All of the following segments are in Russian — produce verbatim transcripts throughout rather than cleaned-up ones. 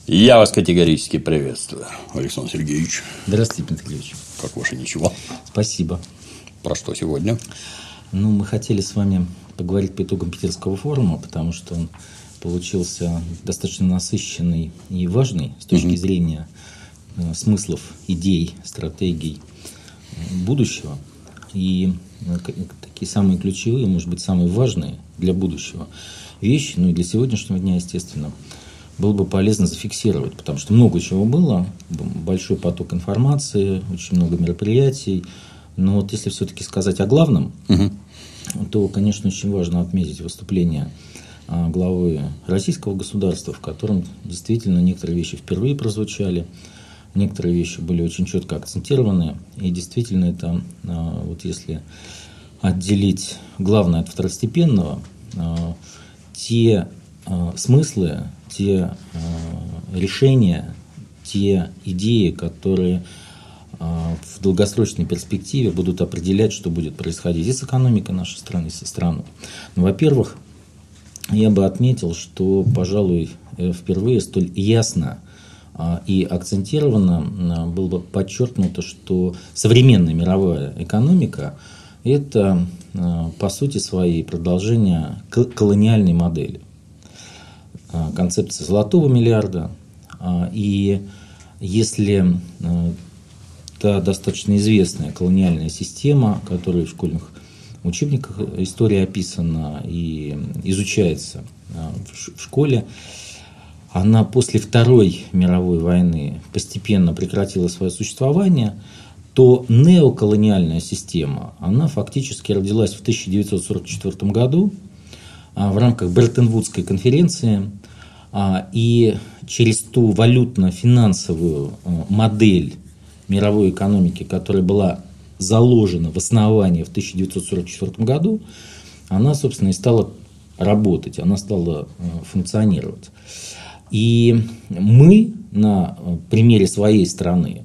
Я вас категорически приветствую, Александр Сергеевич. Здравствуйте, Дмитрий Ильич. Как ваше ничего? Спасибо. Про что сегодня? Ну, мы хотели с вами поговорить по итогам Питерского форума, потому что он получился достаточно насыщенный и важный с точки mm-hmm. зрения э, смыслов, идей, стратегий будущего. И э, такие самые ключевые, может быть, самые важные для будущего вещи, ну и для сегодняшнего дня, естественно, было бы полезно зафиксировать, потому что много чего было, большой поток информации, очень много мероприятий. Но вот если все-таки сказать о главном, угу. то, конечно, очень важно отметить выступление главы российского государства, в котором действительно некоторые вещи впервые прозвучали, некоторые вещи были очень четко акцентированы. И действительно это, вот если отделить главное от второстепенного, те смыслы, те э, решения, те идеи, которые э, в долгосрочной перспективе будут определять, что будет происходить и с экономикой нашей страны, и со страной. Ну, во-первых, я бы отметил, что, пожалуй, впервые столь ясно э, и акцентированно э, было бы подчеркнуто, что современная мировая экономика – это, э, по сути своей, продолжение колониальной модели. Концепция золотого миллиарда. И если та достаточно известная колониальная система, которая в школьных учебниках история описана и изучается в школе, она после Второй мировой войны постепенно прекратила свое существование, то неоколониальная система, она фактически родилась в тысяча девятьсот сорок четвёртом году в рамках Бреттон-Вудской конференции, и через ту валютно-финансовую модель мировой экономики, которая была заложена в основании в тысяча девятьсот сорок четвёртом году, она, собственно, и стала работать, она стала функционировать. И мы на примере своей страны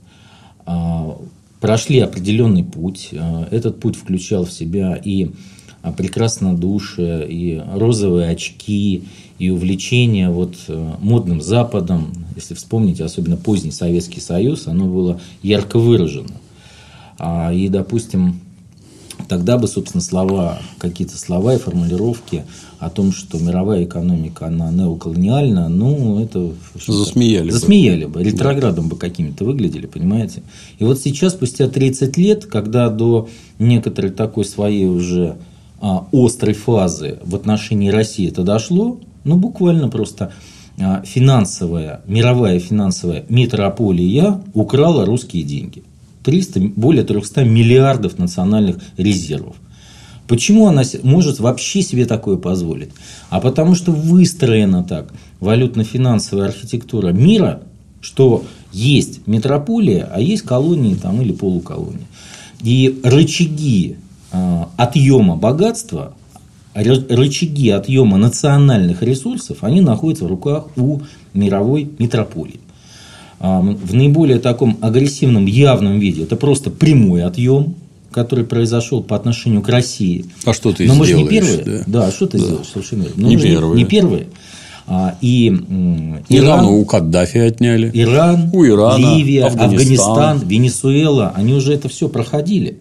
прошли определенный путь. Этот путь включал в себя и прекраснодушие, и розовые очки, и увлечение вот модным Западом. Если вспомните, особенно поздний Советский Союз, оно было ярко выражено. И, допустим, тогда бы, собственно, слова, какие-то слова и формулировки о том, что мировая экономика, она неоколониальна, ну, это... Засмеяли, засмеяли бы. бы. Ретроградом бы какими-то выглядели, понимаете? И вот сейчас, спустя тридцать лет, когда до некоторой такой своей уже а, острой фазы в отношении России это дошло, ну, буквально просто а, финансовая, мировая финансовая метрополия украла русские деньги. триста, более триста миллиардов национальных резервов. Почему она может вообще себе такое позволить? А потому что выстроена так валютно-финансовая архитектура мира, что есть метрополия, а есть колонии там, или полуколонии. И рычаги э, отъема богатства, рычаги отъема национальных ресурсов, они находятся в руках у мировой метрополии. В наиболее таком агрессивном, явном виде это просто прямой отъем, который произошел по отношению к России. А что ты Но сделаешь? Мы же не первые. Да, да что ты да. сделаешь? Совершенно верно. Не первые. Не первые. И Недавно Иран, у Каддафи отняли. Иран, у Ирана, Ливия, Афганистан. Афганистан, Венесуэла, они уже это все проходили.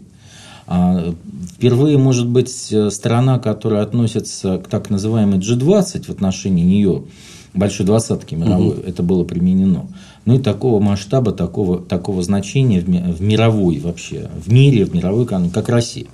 Впервые, может быть, страна, которая относится к так называемой джи двадцать, в отношении нее большой двадцатки мировой, угу. это было применено. Ну и такого масштаба, такого, такого значения в, в мировой вообще, в мире, в мировой экономике, как Россия.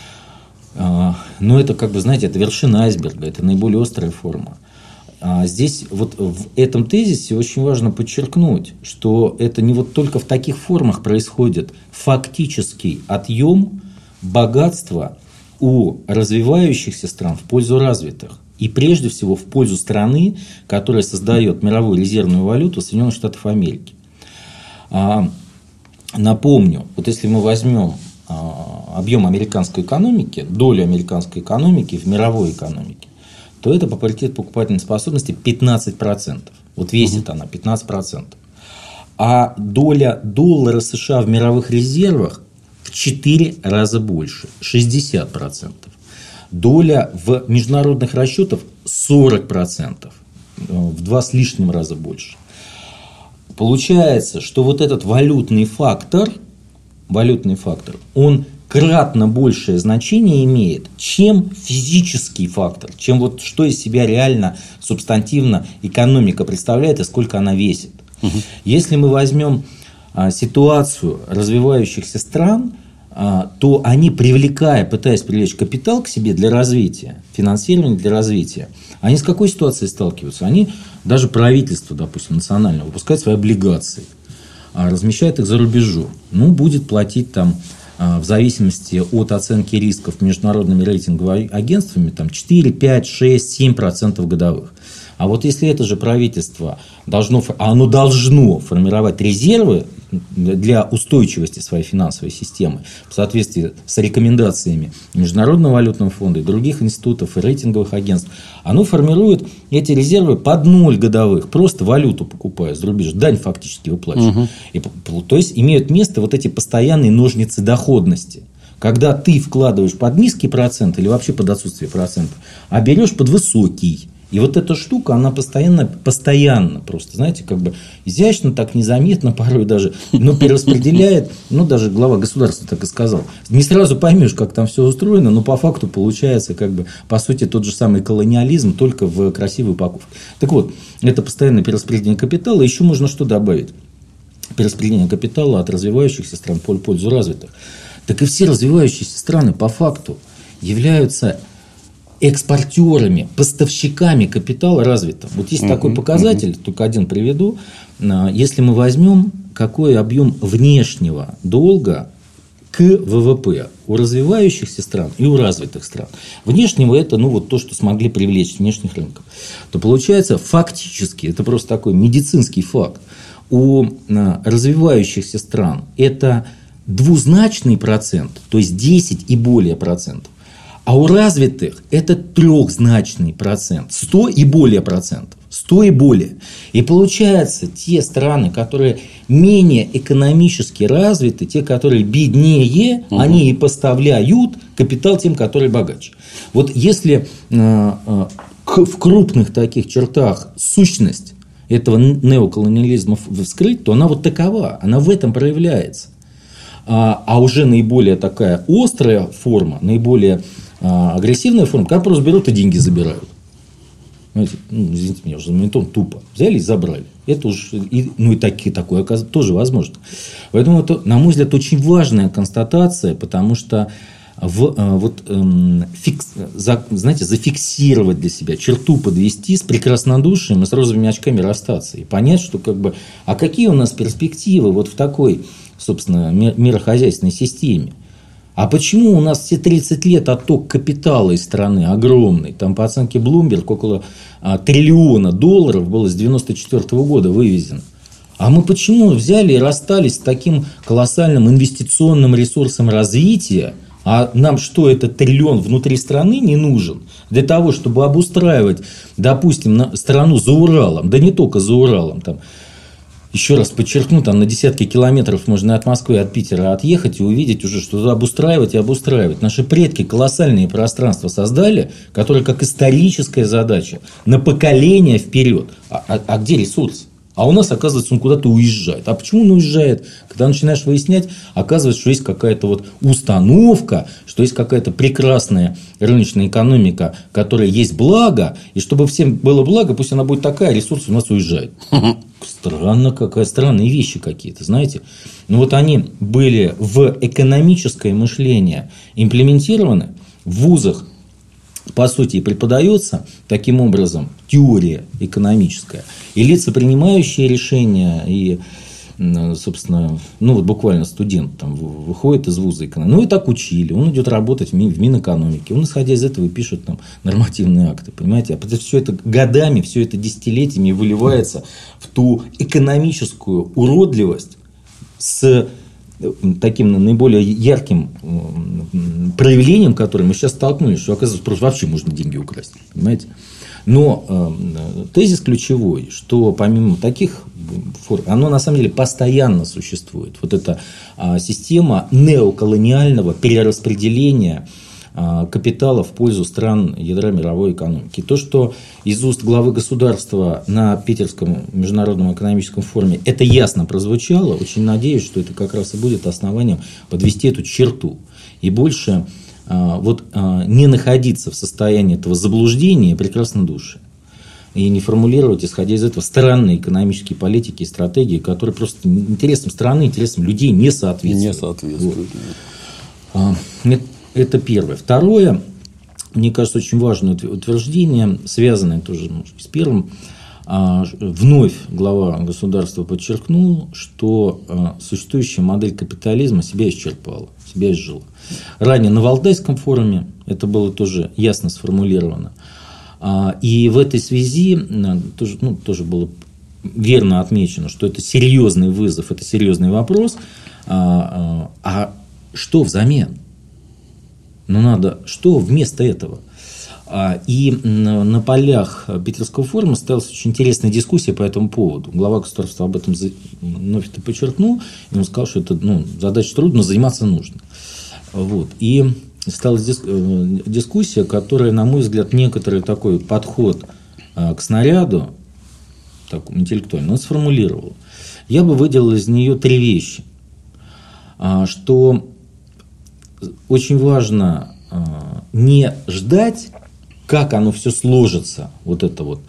Но это, как бы, знаете, это вершина айсберга, это наиболее острая форма. Здесь вот в этом тезисе очень важно подчеркнуть, что это не вот только в таких формах происходит фактический отъем богатства у развивающихся стран в пользу развитых. И прежде всего в пользу страны, которая создает мировую резервную валюту Соединенных Штатов Америки. Напомню, вот если мы возьмем объем американской экономики, долю американской экономики в мировой экономике, то это по паритету покупательной способности пятнадцать процентов. Вот весит она пятнадцать процентов. А доля доллара США в мировых резервах в четыре раза больше, шестьдесят процентов. Доля в международных расчетах сорок процентов, в два с лишним раза больше. получается, что вот этот валютный фактор, валютный фактор, он кратно большее значение имеет, чем физический фактор, чем вот что из себя реально, субстантивно экономика представляет и сколько она весит. Угу. Если мы возьмем а, ситуацию развивающихся стран, а, то они, привлекая, пытаясь привлечь капитал к себе для развития, финансирование для развития, они с какой ситуацией сталкиваются? Они, даже правительство, допустим, национальное, выпускает свои облигации, а, размещает их за рубежом, ну, будет платить там, в зависимости от оценки рисков международными рейтинговыми агентствами там четыре, пять, шесть, семь процентов годовых. А вот если это же правительство должно, оно должно формировать резервы для устойчивости своей финансовой системы в соответствии с рекомендациями Международного валютного фонда и других институтов и рейтинговых агентств, оно формирует эти резервы под ноль годовых, просто валюту покупая с рубежа, дань фактически выплачивая. Угу. И, то есть имеют место вот эти постоянные ножницы доходности. Когда ты вкладываешь под низкий процент или вообще под отсутствие процентов, а берешь под высокий. И вот эта штука, она постоянно, постоянно просто, знаете, как бы изящно, так незаметно, порой даже, но перераспределяет, ну, даже глава государства так и сказал. Не сразу поймешь, как там все устроено, но по факту получается, как бы, по сути, тот же самый колониализм, только в красивой упаковке. Так вот, это постоянное перераспределение капитала. Еще можно что добавить? Перераспределение капитала от развивающихся стран в пользу развитых. Так и все развивающиеся страны, по факту, являются экспортерами, поставщиками капитала развитым. Вот есть uh-huh, такой показатель, uh-huh. только один приведу. Если мы возьмем, какой объем внешнего долга к ВВП у развивающихся стран и у развитых стран. Внешнего это ну, вот то, что смогли привлечь с внешних рынков. То получается фактически, это просто такой медицинский факт, у развивающихся стран это двузначный процент, то есть десять и более процентов. А у развитых это трехзначный процент, сто и более процентов, сто и более. И получается, те страны, которые менее экономически развиты, те, которые беднее, угу. они и поставляют капитал тем, которые богаче. Вот если э, э, в крупных таких чертах сущность этого неоколониализма вскрыть, то она вот такова, она в этом проявляется. А, а уже наиболее такая острая форма, наиболее агрессивная форма, когда просто берут и деньги забирают. Знаете, ну, извините меня, уже моментом тупо. Взяли и забрали. Это уж, и, ну и таки, такое тоже возможно. Поэтому это, на мой взгляд, очень важная констатация, потому что в, вот, эм, фикс, за, знаете, зафиксировать для себя, черту подвести с прекраснодушием и с розовыми очками расстаться. И понять, что как бы, а какие у нас перспективы вот в такой, собственно, мирохозяйственной системе. А почему у нас все тридцать лет отток капитала из страны огромный? Там по оценке Bloomberg около а, триллиона долларов было с девяносто четвёртого года вывезено. А мы почему взяли и расстались с таким колоссальным инвестиционным ресурсом развития? А нам что, этот триллион внутри страны не нужен? Для того, чтобы обустраивать, допустим, страну за Уралом, да не только за Уралом, там, еще раз подчеркну, там на десятки километров можно от Москвы и от Питера отъехать и увидеть уже, что обустраивать и обустраивать. Наши предки колоссальные пространства создали, которые как историческая задача на поколение вперед. А, а, а где ресурс? А у нас, оказывается, он куда-то уезжает. А почему он уезжает? Когда начинаешь выяснять, оказывается, что есть какая-то вот установка, что есть какая-то прекрасная рыночная экономика, которая есть благо, и чтобы всем было благо, пусть она будет такая, ресурс у нас уезжает. Странно, какая странные вещи какие-то, знаете. Но вот они были в экономическое мышление имплементированы в вузах. По сути, преподается таким образом теория экономическая. И лица, принимающие решения, и, собственно, ну вот буквально студент там выходит из вуза экономики. Ну и так учили. Он идет работать в Минэкономике. Он, исходя из этого, пишет там нормативные акты. Понимаете? А все это годами, все это десятилетиями выливается в ту экономическую уродливость с таким наиболее ярким проявлением, которым мы сейчас столкнулись, что, оказывается, просто вообще можно деньги украсть. Понимаете? Но э, тезис ключевой, что помимо таких форм, оно на самом деле постоянно существует. Вот эта э, система неоколониального перераспределения капитала в пользу стран ядра мировой экономики. То, что из уст главы государства на Питерском международном экономическом форуме это ясно прозвучало, очень надеюсь, что это как раз и будет основанием подвести эту черту. И больше вот, не находиться в состоянии этого заблуждения прекрасно души. И не формулировать, исходя из этого, странные экономические политики и стратегии, которые просто интересам страны, интересам людей не соответствуют. Не соответствуют. Вот. Это первое. Второе, мне кажется, очень важное утверждение, связанное тоже с первым. Вновь глава государства подчеркнул, что существующая модель капитализма себя исчерпала, себя изжила. Ранее на Валдайском форуме это было тоже ясно сформулировано. И в этой связи тоже, ну, тоже было верно отмечено, что это серьезный вызов, это серьезный вопрос. А, а что взамен? Ну, надо, что вместо этого? И на полях Питерского форума состоялась очень интересная дискуссия по этому поводу. Глава государства об этом вновь это подчеркнул, и он сказал, что это, ну, задача трудная, но заниматься нужно. Вот. И стала дискуссия, которая, на мой взгляд, некоторый такой подход к снаряду, такой интеллектуальный, он сформулировал. Я бы выделил из нее три вещи. Что очень важно не ждать, как оно все сложится, вот это вот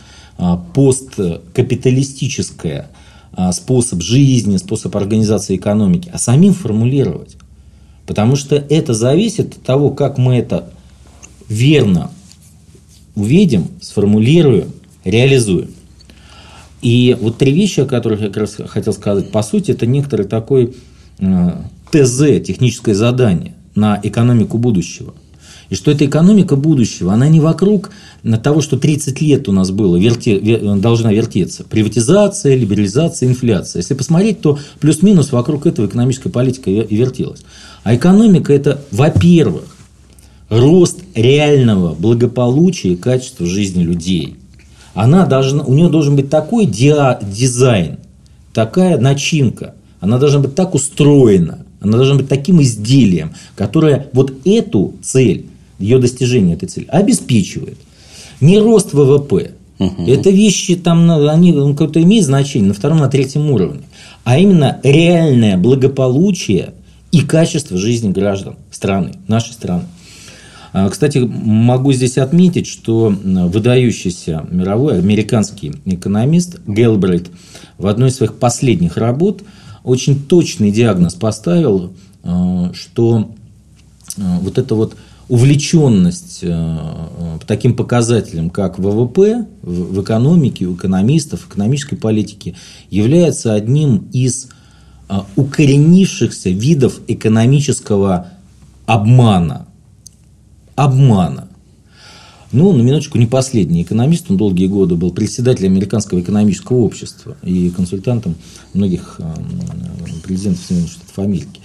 посткапиталистическое способ жизни, способ организации экономики, а самим формулировать. Потому что это зависит от того, как мы это верно увидим, сформулируем, реализуем. И вот три вещи, о которых я как раз хотел сказать, по сути, это некоторый такой ТЗ, техническое задание на экономику будущего. И что эта экономика будущего, она не вокруг того, что тридцать лет у нас было, верти, должна вертеться. Приватизация, либерализация, инфляция. Если посмотреть, то плюс-минус вокруг этого экономическая политика и вертелась. А экономика – это, во-первых, рост реального благополучия и качества жизни людей. Она должна, у нее должен быть такой диа, дизайн, такая начинка. Она должна быть так устроена, она должна быть таким изделием, которое вот эту цель, ее достижение этой цели обеспечивает. Не рост ВВП. Угу. Это вещи, там, они какое-то имеют значение на втором, на третьем уровне. А именно реальное благополучие и качество жизни граждан страны, нашей страны. Кстати, могу здесь отметить, что выдающийся мировой американский экономист Гелбрейт в одной из своих последних работ очень точный диагноз поставил, что вот эта вот увлеченность по таким показателям, как ВВП в экономике, у экономистов, экономической политики, является одним из укоренившихся видов экономического обмана. Обмана. Ну, на минуточку, не последний экономист, он долгие годы был председателем Американского экономического общества и консультантом многих президентов Соединенных Штатов Америки.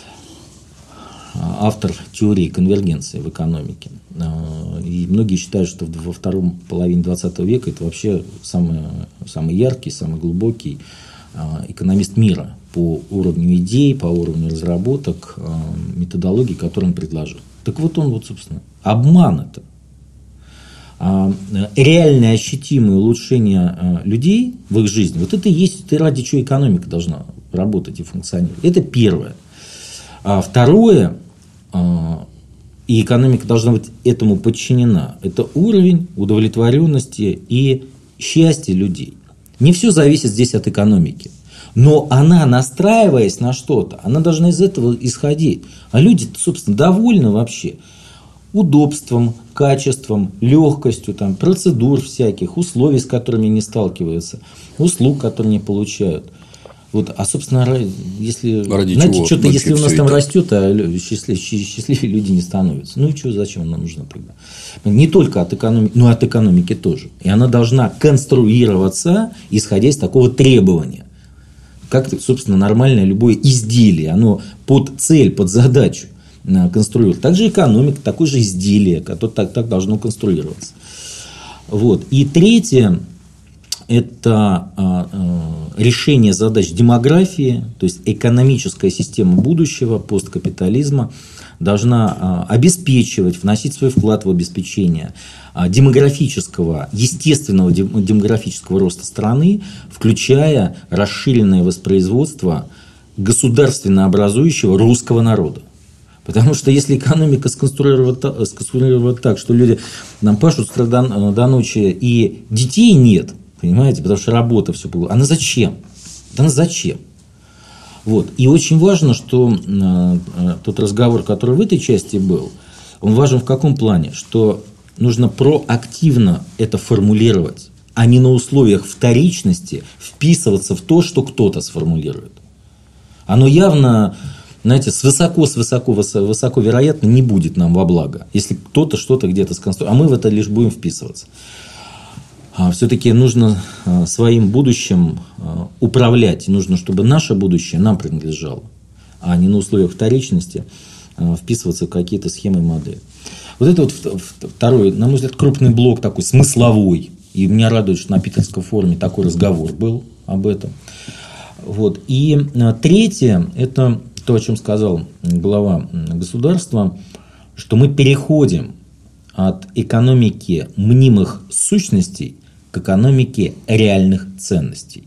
Автор теории конвергенции в экономике. И многие считают, что во втором половине двадцатого века это вообще самый, самый яркий, самый глубокий экономист мира по уровню идей, по уровню разработок, методологии, которые он предложил. Так вот он, вот, собственно, обман это. Реальное ощутимое улучшение людей в их жизни, вот это и есть, это ради чего экономика должна работать и функционировать. Это первое. А второе, и экономика должна быть этому подчинена, это уровень удовлетворенности и счастья людей. Не все зависит здесь от экономики. Но она, настраиваясь на что-то, она должна из этого исходить. А люди, собственно, довольны вообще удобством, качеством, легкостью, там, процедур всяких, условий, с которыми они сталкиваются, услуг, которые они получают. Вот, а, собственно, если, ради знаете, что-то, если у нас там это? растет, а счастлив, счастливее люди не становятся. Ну и что, зачем она нужна тогда? Не только от экономики, но и от экономики тоже. И она должна конструироваться, исходя из такого требования. Как, собственно, нормальное любое изделие, оно под цель, под задачу конструирует. Также экономика, такое же изделие, которое так, так должно конструироваться. Вот. И третье, это решение задач демографии, то есть экономическая система будущего, посткапитализма, должна обеспечивать, вносить свой вклад в обеспечение демографического, естественного демографического роста страны, включая расширенное воспроизводство государственно образующего русского народа. Потому что если экономика сконструирована, сконструирована так, что люди нам пашут с утра до, до ночи, и детей нет, понимаете, потому что работа все было. Она зачем? Да она зачем? Вот. И очень важно, что э, тот разговор, который в этой части был, он важен в каком плане? Что нужно проактивно это формулировать, а не на условиях вторичности вписываться в то, что кто-то сформулирует. Оно явно, знаете, с высоко, с высоко, высоко вероятно не будет нам во благо, если кто-то что-то где-то сконструирует, а мы в это лишь будем вписываться. Все-таки нужно своим будущим управлять, и нужно, чтобы наше будущее нам принадлежало, а не на условиях вторичности вписываться в какие-то схемы и модели. Вот это вот второй, на мой взгляд, крупный блок такой смысловой. И меня радует, что на Питерском форуме такой разговор был об этом. Вот. И третье, это то, о чем сказал глава государства, что мы переходим от экономики мнимых сущностей к экономике реальных ценностей.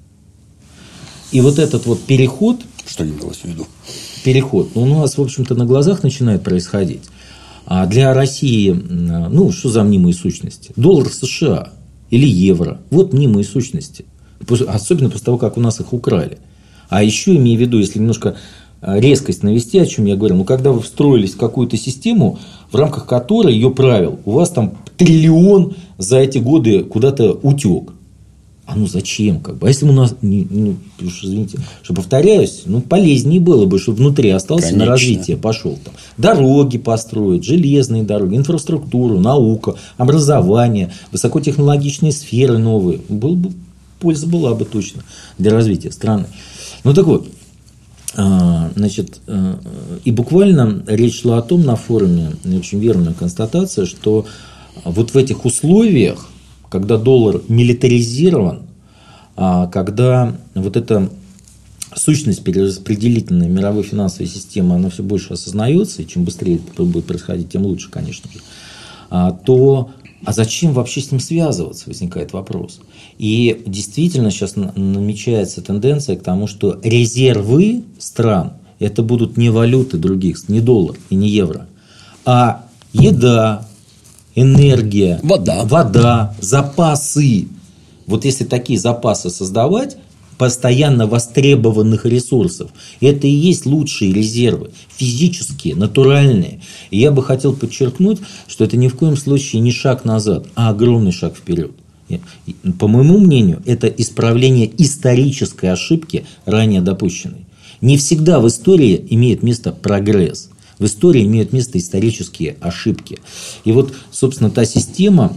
И вот этот вот переход... Что имелось в виду? Переход. Он у нас, в общем-то, на глазах начинает происходить. А для России, ну, что за мнимые сущности? Доллар США или евро. Вот мнимые сущности. Особенно после того, как у нас их украли. А еще, имея в виду, если немножко резкость навести, о чем я говорил, ну, когда вы встроились в какую-то систему, в рамках которой ее правил, у вас там триллион за эти годы куда-то утек. А ну зачем? Как бы? А если бы у нас, ну, извините, что повторяюсь, ну, полезнее было бы, чтобы внутри остался, конечно, на развитие пошел. Там. Дороги построить, железные дороги, инфраструктуру, наука, образование, высокотехнологичные сферы новые. Было бы, польза была бы точно для развития страны. Ну так вот, значит, и буквально речь шла о том на форуме, очень верная констатация, что вот в этих условиях, когда доллар милитаризирован, когда вот эта сущность перераспределительной мировой финансовой системы, она все больше осознается, и чем быстрее это будет происходить, тем лучше, конечно же, то а зачем вообще с ним связываться, возникает вопрос. И действительно сейчас намечается тенденция к тому, что резервы стран это будут не валюты других, не доллар и не евро, а еда, энергия, вода. вода, запасы. Вот если такие запасы создавать, постоянно востребованных ресурсов, это и есть лучшие резервы, физические, натуральные. И я бы хотел подчеркнуть, что это ни в коем случае не шаг назад, а огромный шаг вперед. По моему мнению, это исправление исторической ошибки, ранее допущенной. Не всегда в истории имеет место прогресс. В истории имеют место исторические ошибки. И вот, собственно, та система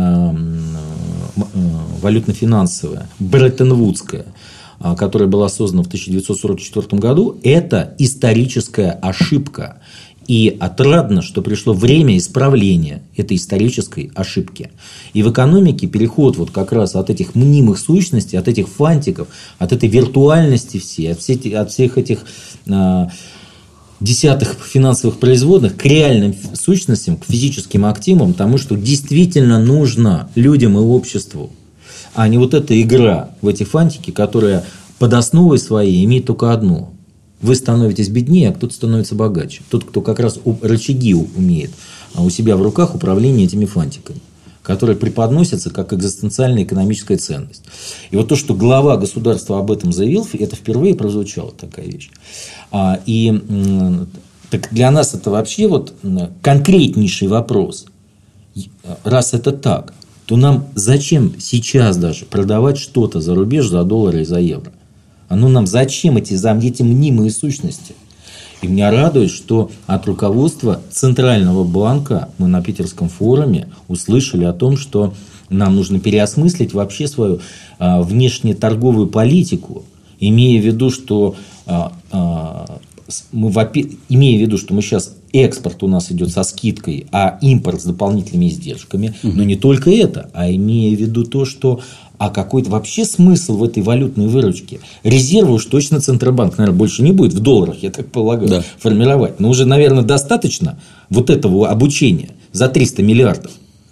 валютно-финансовая, Бреттон-Вудская, которая была создана в тысяча девятьсот сорок четвёртом году, это историческая ошибка. И отрадно, что пришло время исправления этой исторической ошибки. И в экономике переход вот как раз от этих мнимых сущностей, от этих фантиков, от этой виртуальности всей, от всех, от всех этих а, десятых финансовых производных к реальным сущностям, к физическим активам, тому, что действительно нужно людям и обществу, а не вот эта игра в эти фантики, которая под основой своей имеет только одно. Вы становитесь беднее, а кто-то становится богаче. Тот, кто как раз рычаги умеет у себя в руках управление этими фантиками, которые преподносятся как экзистенциальная экономическая ценность. И вот то, что глава государства об этом заявил, это впервые прозвучала такая вещь. И так для нас это вообще вот конкретнейший вопрос. Раз это так, то нам зачем сейчас даже продавать что-то за рубеж, за доллары и за евро? А ну нам зачем эти, эти мнимые сущности? И меня радует, что от руководства Центрального банка мы на Питерском форуме услышали о том, что нам нужно переосмыслить вообще свою а, внешнеторговую политику, имея в виду, что а, а, мы, имея в виду, что мы сейчас экспорт у нас идет со скидкой, а импорт с дополнительными издержками. Угу. Но не только это, а имея в виду то, что а какой-то вообще смысл в этой валютной выручке? Резервы уж точно Центробанк, наверное, больше не будет в долларах, я так полагаю, да. формировать. Но уже, наверное, достаточно вот этого обучения за триста миллиардов.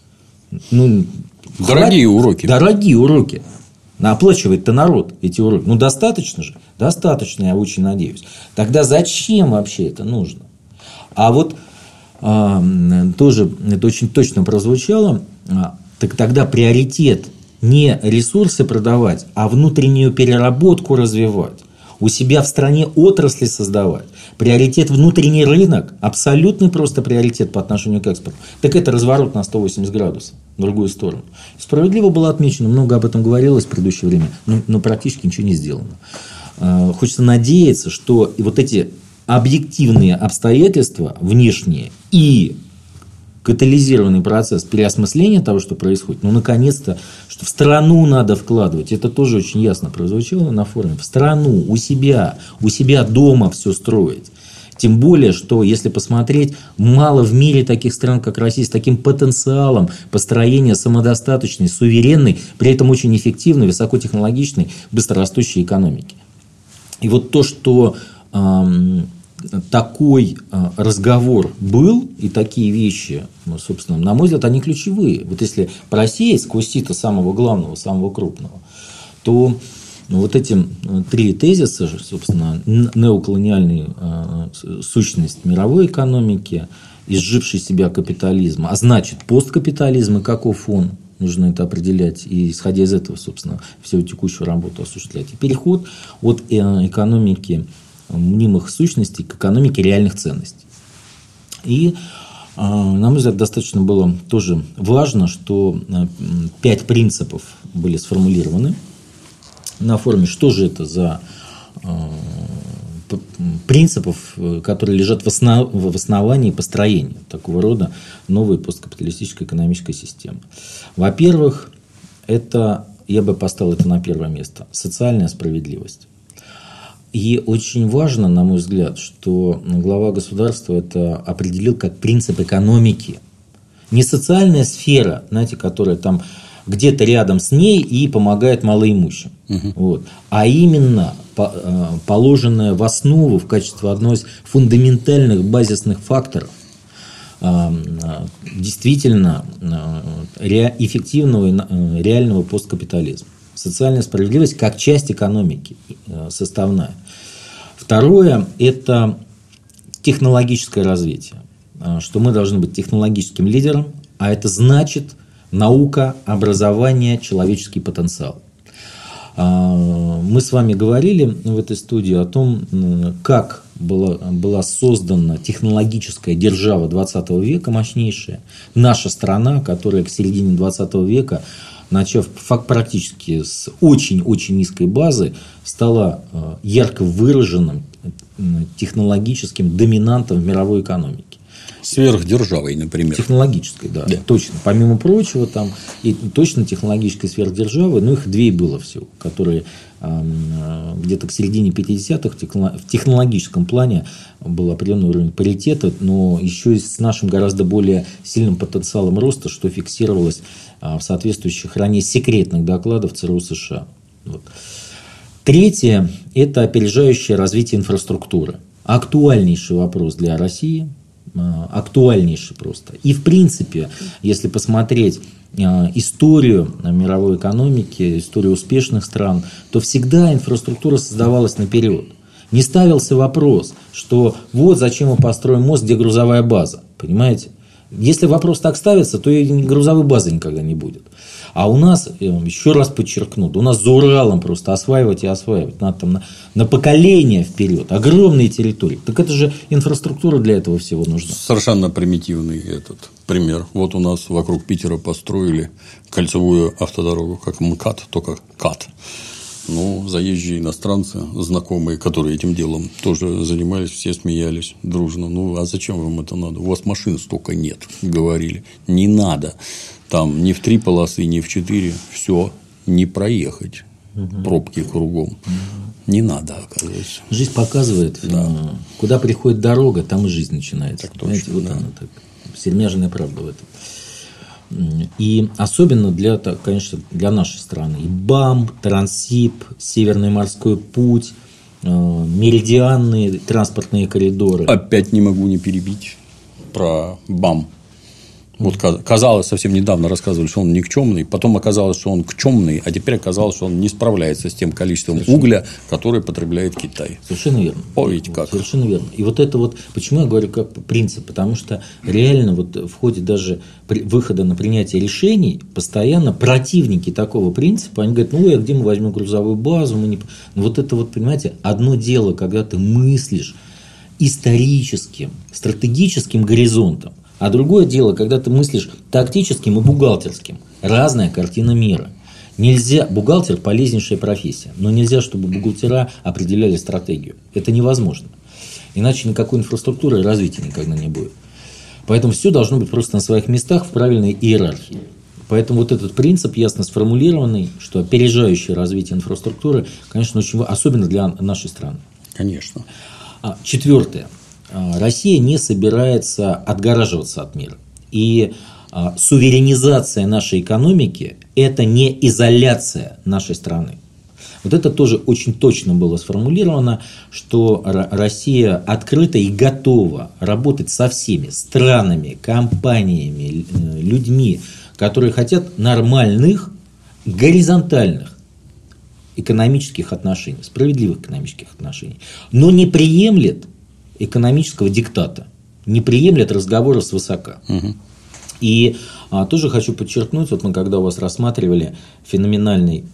Ну, дорогие хватит, уроки. Дорогие уроки. Оплачивает-то народ эти уроки. Ну, достаточно же? Достаточно, я очень надеюсь. Тогда зачем вообще это нужно? А вот а, тоже это очень точно прозвучало. А, так тогда приоритет не ресурсы продавать, а внутреннюю переработку развивать. У себя в стране отрасли создавать. Приоритет внутренний рынок. Абсолютный просто приоритет по отношению к экспорту. Так это разворот на сто восемьдесят градусов. В другую сторону. Справедливо было отмечено. Много об этом говорилось в предыдущее время. Но, но практически ничего не сделано. Хочется надеяться, что вот эти объективные обстоятельства внешние и катализированный процесс переосмысления того, что происходит, ну, наконец-то, что в страну надо вкладывать. Это тоже очень ясно прозвучало на форуме. В страну, у себя, у себя дома все строить. Тем более, что, если посмотреть, мало в мире таких стран, как Россия, с таким потенциалом построения самодостаточной, суверенной, при этом очень эффективной, высокотехнологичной, быстрорастущей экономики. И вот то, что эм, такой разговор был, и такие вещи, ну, собственно, на мой взгляд, они ключевые. Вот если просеять сквозь сито самого главного, самого крупного, то ну, вот эти три тезиса, собственно, неоколониальная сущность мировой экономики, изживший себя капитализм, а значит, посткапитализм и каков он, нужно это определять, и исходя из этого, собственно, всю текущую работу осуществлять. И переход от экономики мнимых сущностей к экономике реальных ценностей. И, на мой взгляд, достаточно было тоже важно, что пять принципов были сформулированы на форуме. Что же это за принципов, которые лежат в, основ... в основании построения такого рода новой посткапиталистической экономической системы? Во-первых, это, я бы поставил это на первое место, социальная справедливость. И очень важно, на мой взгляд, что глава государства это определил как принцип экономики. Не социальная сфера, знаете, которая там где-то рядом с ней и помогает малоимущим. Угу. Вот. А именно положенная в основу в качестве одного из фундаментальных базисных факторов действительно эффективного реального посткапитализма. Социальная справедливость как часть экономики составная. Второе – это технологическое развитие. Что мы должны быть технологическим лидером, а это значит наука, образование, человеческий потенциал. Мы с вами говорили в этой студии о том, как была, была создана технологическая держава двадцатого века, мощнейшая. Наша страна, которая к середине двадцатого века, начав практически с очень-очень низкой базы, стала ярко выраженным технологическим доминантом в мировой экономике. Сверхдержавой, например. Технологической, да, да. Точно. Помимо прочего, там и точно технологической сверхдержавы, но их две было всего, которые э, где-то к середине пятидесятых в технологическом плане был определенный уровень паритета, но еще и с нашим гораздо более сильным потенциалом роста, что фиксировалось э, в соответствующих ранее секретных докладах ЦРУ США. Вот. Третье – это опережающее развитие инфраструктуры. Актуальнейший вопрос для России. Актуальнейший просто. И в принципе, если посмотреть историю мировой экономики, историю успешных стран, то всегда инфраструктура создавалась наперед. Не ставился вопрос, что вот зачем мы построим мост, где грузовая база. Понимаете? Если вопрос так ставится, то и грузовой базы никогда не будет. А у нас, еще раз подчеркну, у нас за Уралом просто осваивать и осваивать. Надо там на, на поколение вперед. Огромные территории. Так это же инфраструктура для этого всего нужна. Совершенно примитивный этот пример. Вот у нас вокруг Питера построили кольцевую автодорогу, как МКАД, только КАД. Ну, заезжие иностранцы, знакомые, которые этим делом тоже занимались, все смеялись дружно. Ну, а зачем вам это надо? У вас машин столько нет, говорили. Не надо. Там ни в три полосы, ни в четыре. Все, не проехать. угу. пробки кругом. Угу. Не надо, оказывается. Жизнь показывает, да. Куда приходит дорога, там и жизнь начинается. Так точно, вот да. она так. Сермяжная правда в этом. И особенно для, конечно, для нашей страны. И БАМ, Транссиб, Северный морской путь, меридианные транспортные коридоры. Опять не могу не перебить про БАМ. Вот казалось, совсем недавно рассказывали, что он никчемный, потом оказалось, что он кчемный, а теперь оказалось, что он не справляется с тем количеством Совершенно. угля, которое потребляет Китай. Совершенно верно. О, ведь как. Совершенно верно. И вот это вот, почему я говорю как принцип, потому что реально вот в ходе даже выхода на принятие решений постоянно противники такого принципа, они говорят, ну, а где мы возьмем грузовую базу, мы не... Ну, вот это вот, понимаете, одно дело, когда ты мыслишь историческим, стратегическим горизонтом, а другое дело, когда ты мыслишь тактическим и бухгалтерским. Разная картина мира. Нельзя, бухгалтер – полезнейшая профессия, но нельзя, чтобы бухгалтера определяли стратегию. Это невозможно. Иначе никакой инфраструктуры и развития никогда не будет. Поэтому все должно быть просто на своих местах в правильной иерархии. Поэтому вот этот принцип ясно сформулированный, что опережающее развитие инфраструктуры, конечно, очень важно, особенно для нашей страны. Конечно. Четвертое. Россия не собирается отгораживаться от мира. И а, суверенизация нашей экономики – это не изоляция нашей страны. Вот это тоже очень точно было сформулировано, что Россия открыта и готова работать со всеми странами, компаниями, людьми, которые хотят нормальных, горизонтальных экономических отношений, справедливых экономических отношений, но не приемлет экономического диктата, не приемлет разговоров свысока. Угу. И а, тоже хочу подчеркнуть, вот мы когда у вас рассматривали феноменальный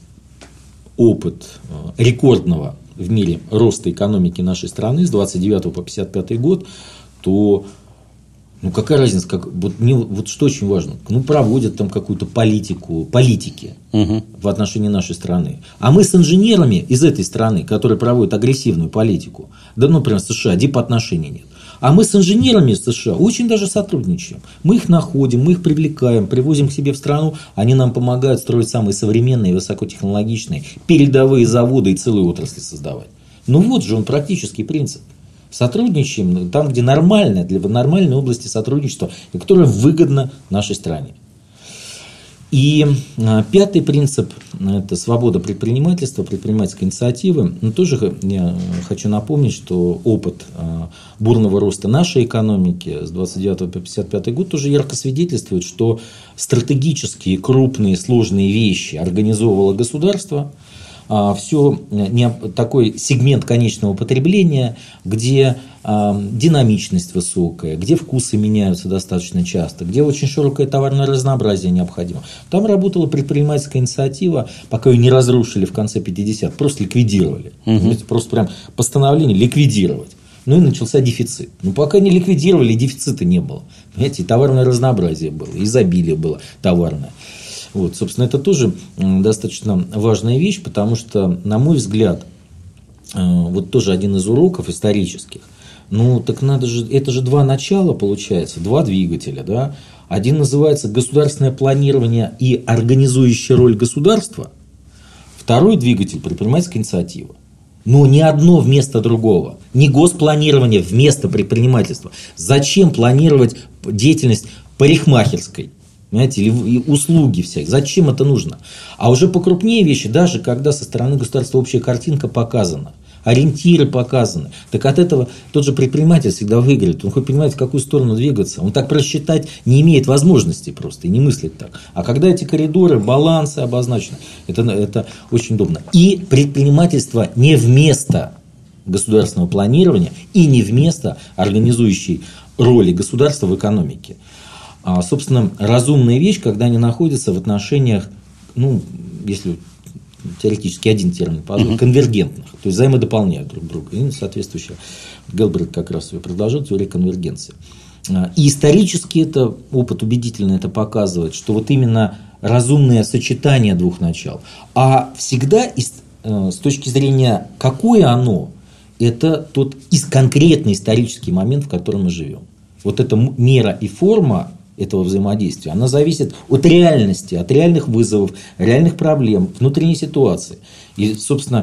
опыт а, рекордного в мире роста экономики нашей страны с двадцать девятого по пятьдесят пятый год, то ну какая разница, как, вот, мне, вот что очень важно, ну проводят там какую-то политику, политики угу. в отношении нашей страны. А мы с инженерами из этой страны, которые проводят агрессивную политику, да, ну, например, США, дипотношений нет. А мы с инженерами из США очень даже сотрудничаем. Мы их находим, мы их привлекаем, привозим к себе в страну, они нам помогают строить самые современные, высокотехнологичные, передовые заводы и целые отрасли создавать. Ну вот же он практический принцип. Сотрудничаем там, где нормально, для нормальной области сотрудничества, и которая выгодна нашей стране. И пятый принцип – это свобода предпринимательства, предпринимательской инициативы. Но тоже я хочу напомнить, что опыт бурного роста нашей экономики с двадцать девятого по пятьдесят пятый год тоже ярко свидетельствует, что стратегические, крупные, сложные вещи организовывало государство. Все такой сегмент конечного потребления, где динамичность высокая, где вкусы меняются достаточно часто, где очень широкое товарное разнообразие необходимо. Там работала предпринимательская инициатива, пока ее не разрушили в конце пятидесятых, просто ликвидировали. Угу. Просто прям постановление ликвидировать. Ну и начался дефицит. Ну пока не ликвидировали, дефицита не было. Понимаете, и товарное разнообразие было, изобилие было товарное. Вот, собственно, это тоже достаточно важная вещь, потому что, на мой взгляд, вот тоже один из уроков исторических, ну, так надо же, это же два начала, получается, два двигателя, да, один называется государственное планирование и организующая роль государства, второй двигатель предпринимательская инициатива. Но не одно вместо другого, не госпланирование вместо предпринимательства. Зачем планировать деятельность парикмахерской? Понимаете, или услуги всякие. Зачем это нужно? А уже покрупнее вещи, даже когда со стороны государства общая картинка показана, ориентиры показаны, так от этого тот же предприниматель всегда выиграет. Он хоть понимает, в какую сторону двигаться. Он так просчитать не имеет возможности просто и не мыслит так. А когда эти коридоры, балансы обозначены, это, это очень удобно. И предпринимательство не вместо государственного планирования и не вместо организующей роли государства в экономике. А, собственно, разумная вещь, когда они находятся в отношениях, ну, если теоретически один термин позволит, uh-huh. конвергентных, то есть взаимодополняют друг друга. И соответствующее Гелбрейт как раз ее предложил, теория конвергенции. И исторически это, опыт убедительно это показывает, что вот именно разумное сочетание двух начал, а всегда с точки зрения, какое оно, это тот конкретный исторический момент, в котором мы живем. Вот эта мера и форма, этого взаимодействия, она зависит от реальности, от реальных вызовов, реальных проблем, внутренней ситуации. И, собственно,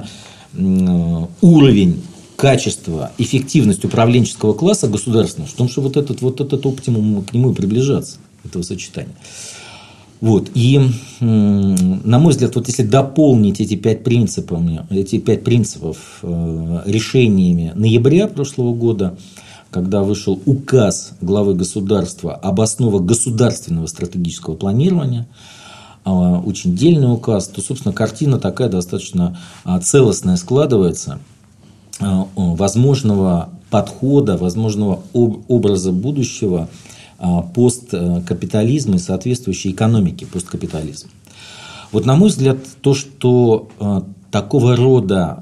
уровень, качество, эффективность управленческого класса государственного, в том, что вот этот, вот этот оптимум, к нему и приближаться, этого сочетания. Вот. И, на мой взгляд, вот если дополнить эти пять принципов, эти пять принципов решениями ноября прошлого года, когда вышел указ главы государства об основах государственного стратегического планирования, очень дельный указ, то, собственно, картина такая достаточно целостная складывается возможного подхода, возможного образа будущего посткапитализма и соответствующей экономики посткапитализма. Вот, на мой взгляд, то, что такого рода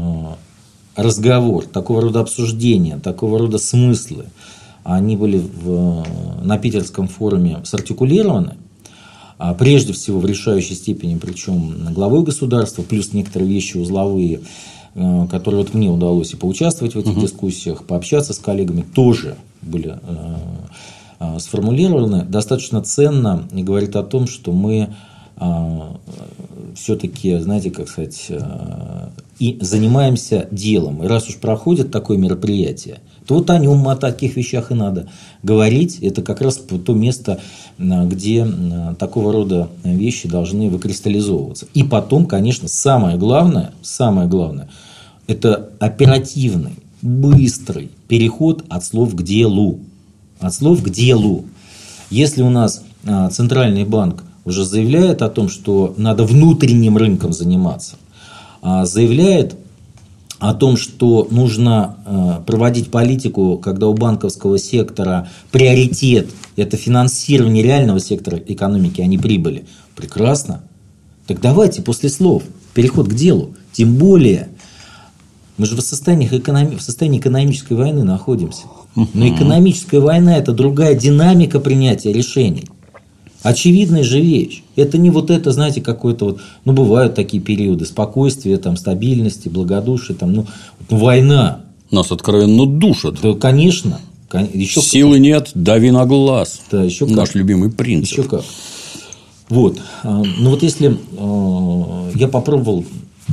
разговор, такого рода обсуждения, такого рода смыслы, они были в, на Питерском форуме сартикулированы, прежде всего в решающей степени, причем главой государства, плюс некоторые вещи узловые, которые вот мне удалось и поучаствовать в этих uh-huh. дискуссиях, пообщаться с коллегами, тоже были э, сформулированы, достаточно ценно и говорит о том, что мы э, все-таки, знаете, как сказать, э, и занимаемся делом. И раз уж проходит такое мероприятие, то вот о нем, о таких вещах и надо говорить. Это как раз то место, где такого рода вещи должны выкристаллизовываться. И потом, конечно, самое главное, самое главное, это оперативный, быстрый переход от слов к делу. От слов к делу. Если у нас Центральный банк уже заявляет о том, что надо внутренним рынком заниматься, заявляет о том, что нужно проводить политику, когда у банковского сектора приоритет – это финансирование реального сектора экономики, а не прибыли. Прекрасно. Так давайте после слов переход к делу. Тем более, мы же в состоянии, экономи... в состоянии экономической войны находимся. Но экономическая война – это другая динамика принятия решений. Очевидная же вещь. Это не вот это, знаете, какой-то вот, ну, бывают такие периоды спокойствия, там, стабильности, благодушия, там, ну, война. Нас откровенно душат. Да, конечно. Еще Силы как. Нет, дави на глаз. Да, еще Наш как. любимый принцип. Еще как. Вот. Ну, вот если я попробовал,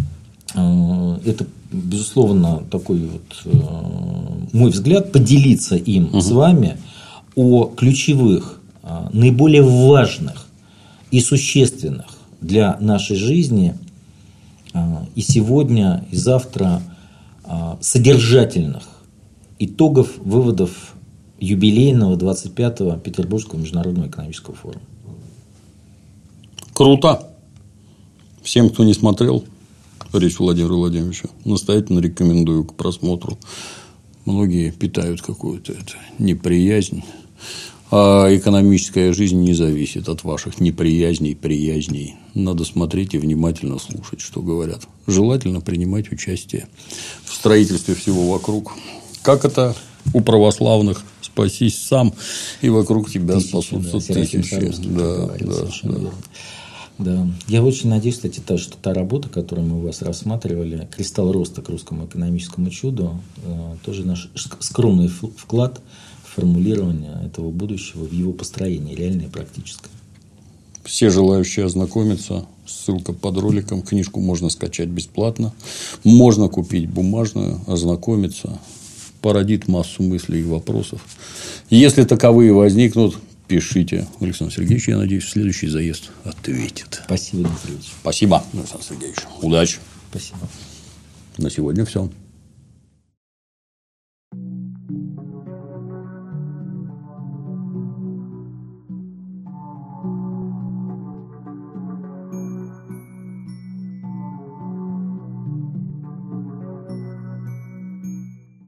это, безусловно, такой вот мой взгляд, поделиться им угу. с вами о ключевых, наиболее важных и существенных для нашей жизни и сегодня, и завтра содержательных итогов, выводов юбилейного двадцать пятого Петербургского международного экономического форума. Круто! Всем, кто не смотрел речь Владимира Владимировича, настоятельно рекомендую к просмотру. Многие питают какую-то это, неприязнь. А экономическая жизнь не зависит от ваших неприязней, приязней. Надо смотреть и внимательно слушать, что говорят. Желательно принимать участие в строительстве всего вокруг. Как это у православных? Спасись сам, и вокруг тебя тысячи, спасутся да, тысячи. Да, да, да. Да. Я очень надеюсь, кстати, что та работа, которую мы у вас рассматривали, «Кристалл роста к русскому экономическому чуду», тоже наш скромный вклад в формулирование этого будущего, в его построение, реальное и практическое. Все желающие ознакомиться, ссылка под роликом. Книжку можно скачать бесплатно. Можно купить бумажную, ознакомиться. Породит массу мыслей и вопросов. Если таковые возникнут, пишите. Александр Сергеевич, я надеюсь, в следующий заезд ответит. Спасибо, Дмитрий Ильич. Спасибо, Александр Сергеевич. Удачи. Спасибо. На сегодня все.